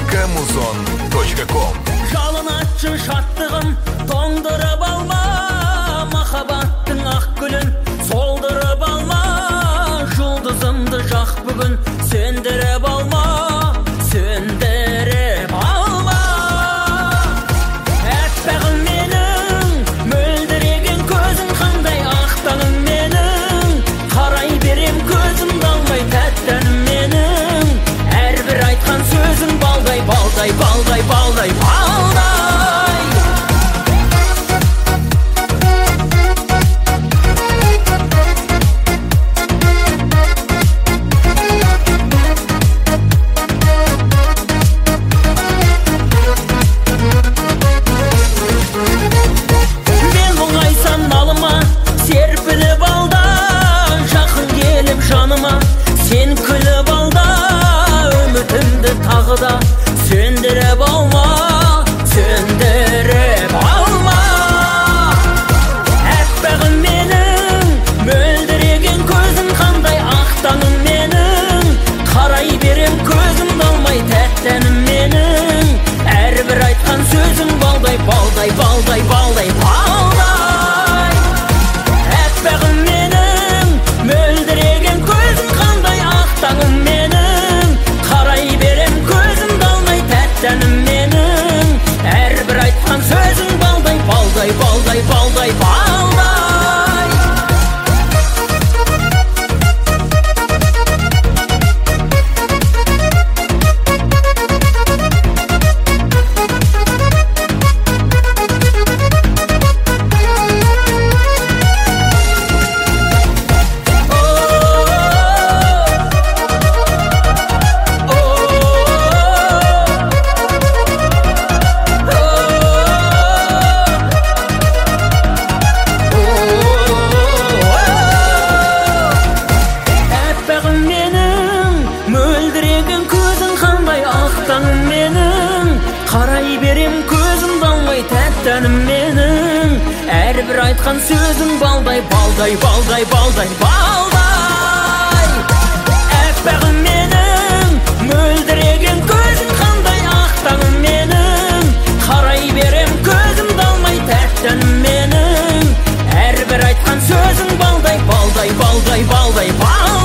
kmuzon.com. Жалын атшы шаттығым, тоңдырып алма, махаббаттың ақ гүлін солдырып алма, жұлдызымды жақ бүгін сөндіріп алма, сөндіріп алма. Әппағым менің, мөлдіреген көзің қандай ақтаным менің, қарай берем көзімді алмай тәттәнім менің, әрбір айтқан сөзің балдай, балдай, балдай, балдай, балдай. Мен мұңайсам налыма, серпіліп алда, жақын келіп жаныма, сен күліп алда, үмітімді тағы да сөндіріп алма, сөндіріп алма. Әппағым менің, мөлдіреген көзің қандай ақтаным менің, қарай берем көзімді алмай тәттәнім менің, әрбір айтқан сөзің балдай, балдай, балдай, балдай, балдай. Әппағым менің, мөлдіреген көзің қандай ақтаным менің, қарай берем көзімді алмай тәттәнім менің, әрбір айтқан сөзің балдай, балдай, балдай, балдай, балдай. Әппағым менің, мөлдіреген көзің қандай ақтаным менің, қарай берем көзімді алмай тәттәнім менің, әрбір айтқан сөзің балдай, балдай, балдай, балдай, балдай. Әппағым менің, мөлдіреген көзің қандай ақтаным менің, қарай берем көзімді алмай тәттәнім менің, әрбір айтқан сөзің балдай, балдай, балдай, балдай, балдай.